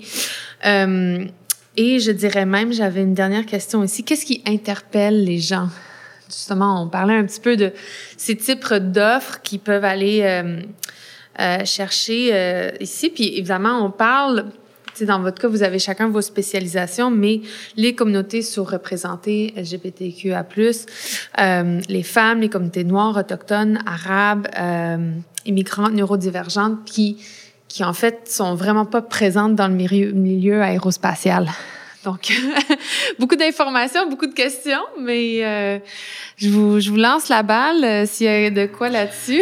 S1: Euh, et je dirais même, j'avais une dernière question aussi. Qu'est-ce qui interpelle les gens? Justement, on parlait un petit peu de ces types d'offres qui peuvent aller euh, euh, chercher euh, ici. Puis évidemment, on parle, tu sais, dans votre cas, vous avez chacun vos spécialisations, mais les communautés sous-représentées, L G B T Q A plus, euh, les femmes, les communautés noires, autochtones, arabes, euh, immigrantes, neurodivergentes, qui, qui en fait sont vraiment pas présentes dans le milieu, milieu aérospatial. Donc, beaucoup d'informations, beaucoup de questions, mais euh, je, vous, je vous lance la balle euh, s'il y a de quoi là-dessus.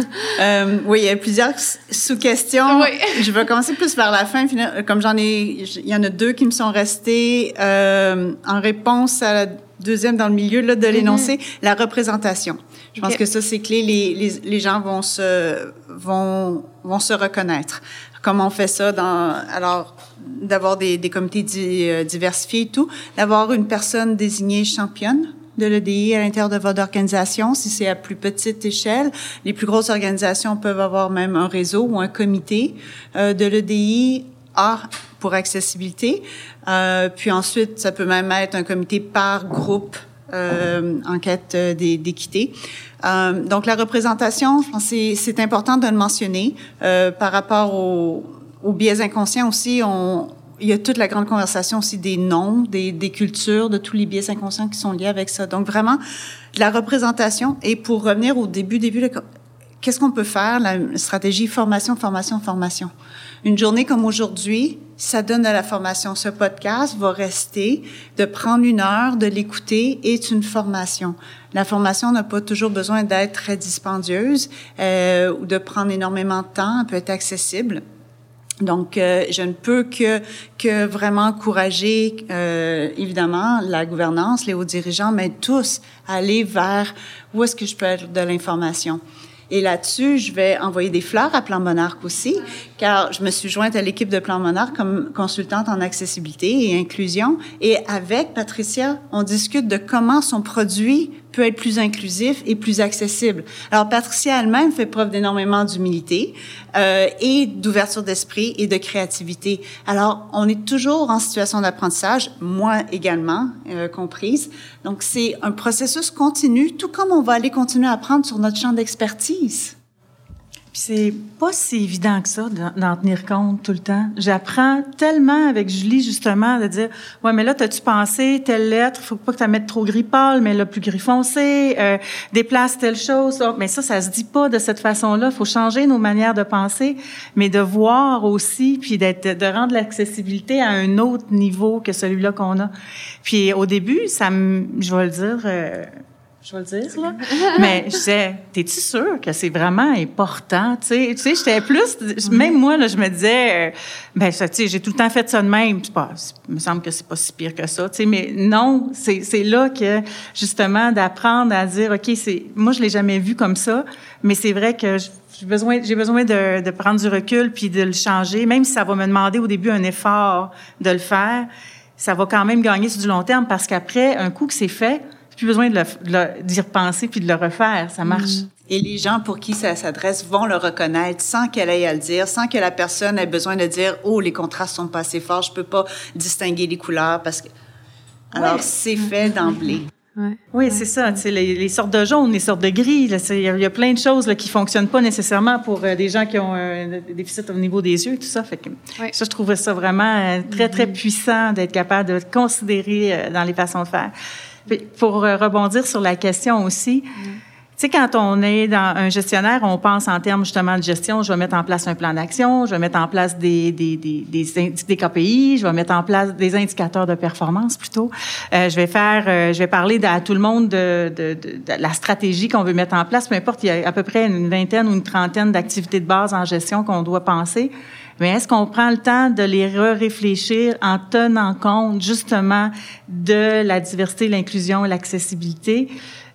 S4: euh, oui, il y a plusieurs sous-questions.
S1: Oui.
S4: Je vais commencer plus vers la fin. Comme j'en ai, il y en a deux qui me sont restées euh, en réponse à la deuxième dans le milieu là, de l'énoncé, mm-hmm. la représentation. Je pense okay. que ça, c'est clé. Les, les, les gens vont se, vont, vont se reconnaître. Comment on fait ça dans, alors, d'avoir des, des comités di, euh, diversifiés et tout, d'avoir une personne désignée championne de l'E D I à l'intérieur de votre organisation, si c'est à plus petite échelle. Les plus grosses organisations peuvent avoir même un réseau ou un comité euh, de l'E D I A pour accessibilité. Euh, puis ensuite, ça peut même être un comité par groupe euh, en quête euh, d'équité. Euh, donc, la représentation, je pense que c'est, c'est important de le mentionner. Euh, par rapport aux, aux biais inconscients aussi, on, il y a toute la grande conversation aussi des noms, des, des cultures, de tous les biais inconscients qui sont liés avec ça. Donc, vraiment, de la représentation. Et pour revenir au début, début, le, qu'est-ce qu'on peut faire? La stratégie formation, formation, formation. Une journée comme aujourd'hui, ça donne de la formation. Ce podcast va rester, de prendre une heure, de l'écouter, est une formation. La formation n'a pas toujours besoin d'être très dispendieuse euh, ou de prendre énormément de temps. Elle peut être accessible. Donc, euh, je ne peux que que vraiment encourager, euh, évidemment, la gouvernance, les hauts dirigeants, mais tous aller vers où est-ce que je peux être de l'information. Et là-dessus, je vais envoyer des fleurs à Plan Monarque aussi, car je me suis jointe à l'équipe de Plan Monarque comme consultante en accessibilité et inclusion. Et avec Patricia, on discute de comment son produit peut être plus inclusif et plus accessible. Alors, Patricia elle-même fait preuve d'énormément d'humilité euh, et d'ouverture d'esprit et de créativité. Alors, on est toujours en situation d'apprentissage, moi également, euh, comprise. Donc, c'est un processus continu, tout comme on va aller continuer à apprendre sur notre champ d'expertise.
S2: Puis c'est pas si évident que ça d'en tenir compte tout le temps. J'apprends tellement avec Julie, justement, de dire « Ouais, mais là, t'as-tu pensé telle lettre? Faut pas que tu la mettes trop gris pâle, mais là, plus gris foncé. Euh, déplace telle chose. Oh, mais ça, ça se dit pas de cette façon-là. Faut changer nos manières de penser, mais de voir aussi, puis d'être, de rendre l'accessibilité à un autre niveau que celui-là qu'on a. Puis au début, ça me, je vais le dire... Euh, Je vais le dire, là. Mais je disais, t'es-tu sûr que c'est vraiment important? Tu sais, tu sais, j'étais plus, même moi, là, je me disais, euh, ben, ça, tu sais, j'ai tout le temps fait ça de même. C'est pas, il me semble que c'est pas si pire que ça, tu sais, mais non, c'est, c'est là que, justement, d'apprendre à dire, OK, c'est, moi, je l'ai jamais vu comme ça, mais c'est vrai que j'ai besoin, j'ai besoin de, de prendre du recul puis de le changer, même si ça va me demander au début un effort de le faire, ça va quand même gagner sur du long terme parce qu'après, un coup que c'est fait, plus besoin de, le, de le, d'y repenser puis de le refaire. Ça marche.
S4: Et les gens pour qui ça s'adresse vont le reconnaître sans qu'elle ait à le dire, sans que la personne ait besoin de dire « Oh, les contrastes sont pas assez forts, je peux pas distinguer les couleurs. » parce que Alors, ouais. c'est fait d'emblée.
S2: Ouais. Oui, ouais. c'est ça. Tu sais, les, les sortes de jaune, les sortes de gris, il y, y a plein de choses là, qui fonctionnent pas nécessairement pour euh, des gens qui ont un déficit au niveau des yeux et tout ça. Fait que, ouais. Ça, je trouvais ça vraiment euh, très, très mm-hmm. puissant d'être capable de le considérer euh, dans les façons de faire. Pour rebondir sur la question aussi, mmh. tu sais, quand on est dans un gestionnaire, on pense en termes justement de gestion. Je vais mettre en place un plan d'action, je vais mettre en place des des des des, des K P I, je vais mettre en place des indicateurs de performance plutôt. Euh, je vais faire, euh, je vais parler de, à tout le monde de, de, de, de la stratégie qu'on veut mettre en place. Peu importe, il y a à peu près une vingtaine ou une trentaine d'activités de base en gestion qu'on doit penser. Mais est-ce qu'on prend le temps de les réfléchir en tenant compte justement de la diversité, l'inclusion et l'accessibilité?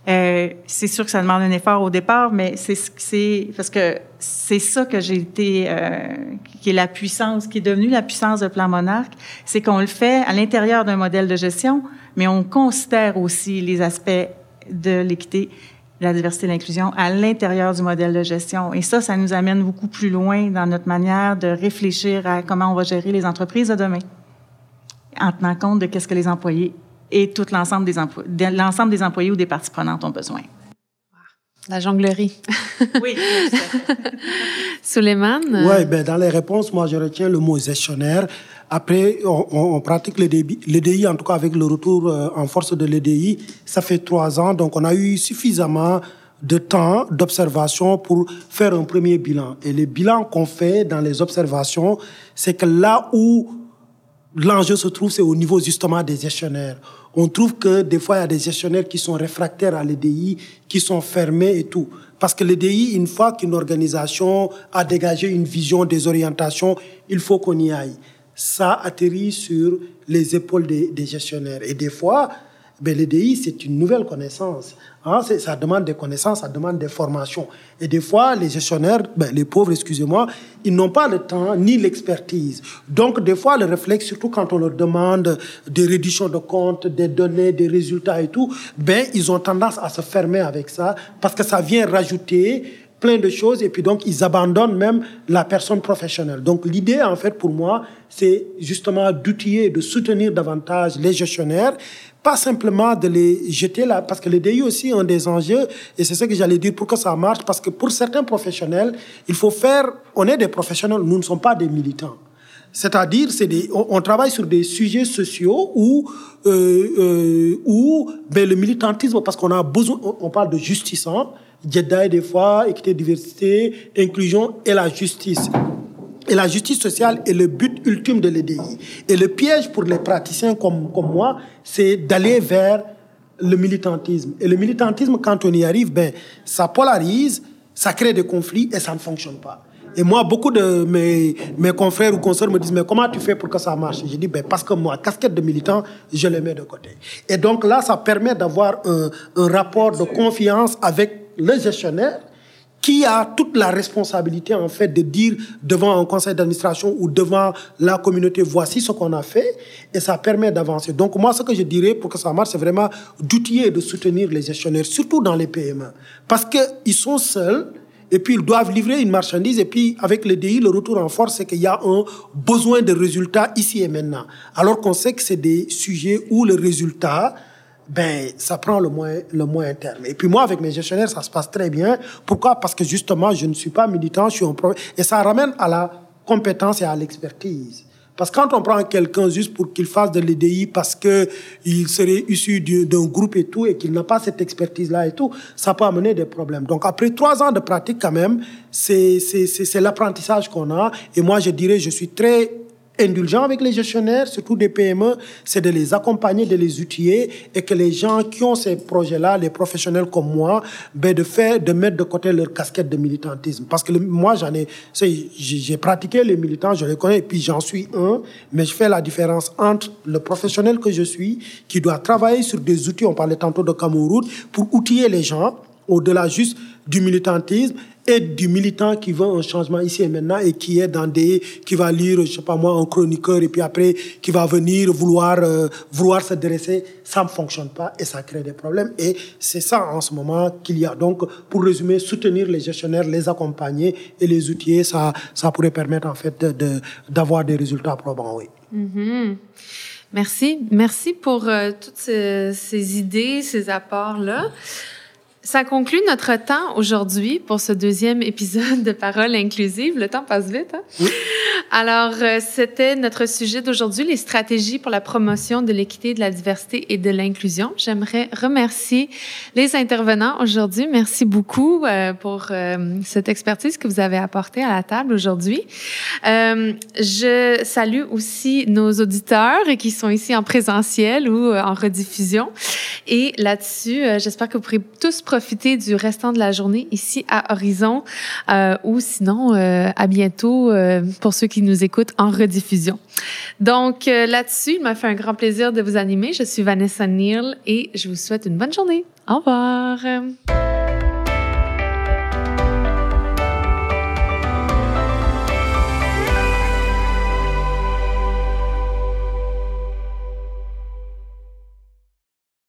S2: Euh, c'est sûr que ça demande un effort au départ, mais c'est c'est parce que c'est ça que j'ai été euh, qui est la puissance, qui est devenue la puissance de Plan Monarque, c'est qu'on le fait à l'intérieur d'un modèle de gestion, mais on considère aussi les aspects de l'équité, de la diversité et de l'inclusion à l'intérieur du modèle de gestion. Et ça, ça nous amène beaucoup plus loin dans notre manière de réfléchir à comment on va gérer les entreprises de demain, en tenant compte de qu'est-ce que les employés et tout l'ensemble des, employés, de l'ensemble des employés ou des parties prenantes ont besoin.
S1: La jonglerie.
S2: Oui.
S1: Souleymane?
S3: Oui, ben dans les réponses, moi, je retiens le mot gestionnaire. Après, on, on pratique le l'E D I, en tout cas avec le retour en force de l'E D I. Ça fait trois ans, donc on a eu suffisamment de temps d'observation pour faire un premier bilan. Et le bilan qu'on fait dans les observations, c'est que là où l'enjeu se trouve, c'est au niveau justement des gestionnaires. On trouve que des fois, il y a des gestionnaires qui sont réfractaires à l'E D I, qui sont fermés et tout. Parce que l'E D I, une fois qu'une organisation a dégagé une vision, des orientations, il faut qu'on y aille. Ça atterrit sur les épaules des, des gestionnaires. Et des fois, ben, l'E D I, c'est une nouvelle connaissance. Hein, c'est, ça demande des connaissances, ça demande des formations. Et des fois, les gestionnaires, ben, les pauvres, excusez-moi, ils n'ont pas le temps ni l'expertise. Donc, des fois, le réflexe, surtout quand on leur demande des réductions de comptes, des données, des résultats et tout, ben, ils ont tendance à se fermer avec ça parce que ça vient rajouter plein de choses et puis donc ils abandonnent même la personne professionnelle. Donc l'idée en fait pour moi, c'est justement d'outiller, de soutenir davantage les gestionnaires, pas simplement de les jeter là, parce que le D I aussi est un des enjeux, et c'est ce que j'allais dire pour que ça marche, parce que pour certains professionnels, il faut faire, on est des professionnels, nous ne sommes pas des militants. C'est-à-dire, c'est des, on, on travaille sur des sujets sociaux où, euh, euh, où ben, le militantisme, parce qu'on a besoin, on, on parle de justice, hein, Jedi des fois, équité, diversité, inclusion et la justice. Et la justice sociale est le but ultime de l'E D I. Et le piège pour les praticiens comme, comme moi, c'est d'aller vers le militantisme. Et le militantisme, quand on y arrive, ben, ça polarise, ça crée des conflits et ça ne fonctionne pas. Et moi, beaucoup de mes, mes confrères ou consoeurs me disent « Mais comment tu fais pour que ça marche ?» Je dis ben, « Parce que moi, casquette de militant, je les mets de côté. » Et donc là, ça permet d'avoir un, un rapport de confiance avec le gestionnaire qui a toute la responsabilité, en fait, de dire devant un conseil d'administration ou devant la communauté, voici ce qu'on a fait, et ça permet d'avancer. Donc, moi, ce que je dirais pour que ça marche, c'est vraiment d'outiller et de soutenir les gestionnaires, surtout dans les P M E. Parce qu'ils sont seuls, et puis ils doivent livrer une marchandise, et puis avec le D I, le retour en force, c'est qu'il y a un besoin de résultats ici et maintenant. Alors qu'on sait que c'est des sujets où le résultat, ben, ça prend le moyen, le moyen terme. Et puis moi, avec mes gestionnaires, ça se passe très bien. Pourquoi? Parce que justement, je ne suis pas militant, je suis un pro... Et ça ramène à la compétence et à l'expertise. Parce que quand on prend quelqu'un juste pour qu'il fasse de l'E D I parce qu'il serait issu d'un groupe et tout, et qu'il n'a pas cette expertise-là et tout, ça peut amener des problèmes. Donc après trois ans de pratique quand même, c'est, c'est, c'est, c'est l'apprentissage qu'on a. Et moi, je dirais, je suis très indulgent avec les gestionnaires, surtout des P M E, c'est de les accompagner, de les outiller, et que les gens qui ont ces projets-là, les professionnels comme moi, ben de faire, de mettre de côté leur casquette de militantisme. Parce que le, moi, j'en ai, j'ai pratiqué les militants, je les connais, et puis j'en suis un, mais je fais la différence entre le professionnel que je suis, qui doit travailler sur des outils, on parlait tantôt de Cameroun, pour outiller les gens, au-delà juste du militantisme, et du militant qui veut un changement ici et maintenant et qui est dans des, qui va lire, je sais pas moi, un chroniqueur et puis après, qui va venir vouloir, euh, vouloir se dresser, ça ne fonctionne pas et ça crée des problèmes. Et c'est ça en ce moment qu'il y a. Donc, pour résumer, soutenir les gestionnaires, les accompagner et les outiller, ça, ça pourrait permettre en fait de, de, d'avoir des résultats probants, oui.
S1: Mm-hmm. Merci. Merci pour euh, toutes ces, ces idées, ces apports-là. Ça conclut notre temps aujourd'hui pour ce deuxième épisode de Parole inclusive. Le temps passe vite, hein? Oui. Alors, euh, c'était notre sujet d'aujourd'hui, les stratégies pour la promotion de l'équité, de la diversité et de l'inclusion. J'aimerais remercier les intervenants aujourd'hui. Merci beaucoup euh, pour euh, cette expertise que vous avez apportée à la table aujourd'hui. Euh, je salue aussi nos auditeurs qui sont ici en présentiel ou euh, en rediffusion. Et là-dessus, euh, j'espère que vous pourrez tous profiter du restant de la journée ici à Horizon euh, ou sinon euh, à bientôt euh, pour ceux qui qui nous écoutent en rediffusion. Donc, euh, là-dessus, il m'a fait un grand plaisir de vous animer. Je suis Vanessa Neal et je vous souhaite une bonne journée. Au revoir!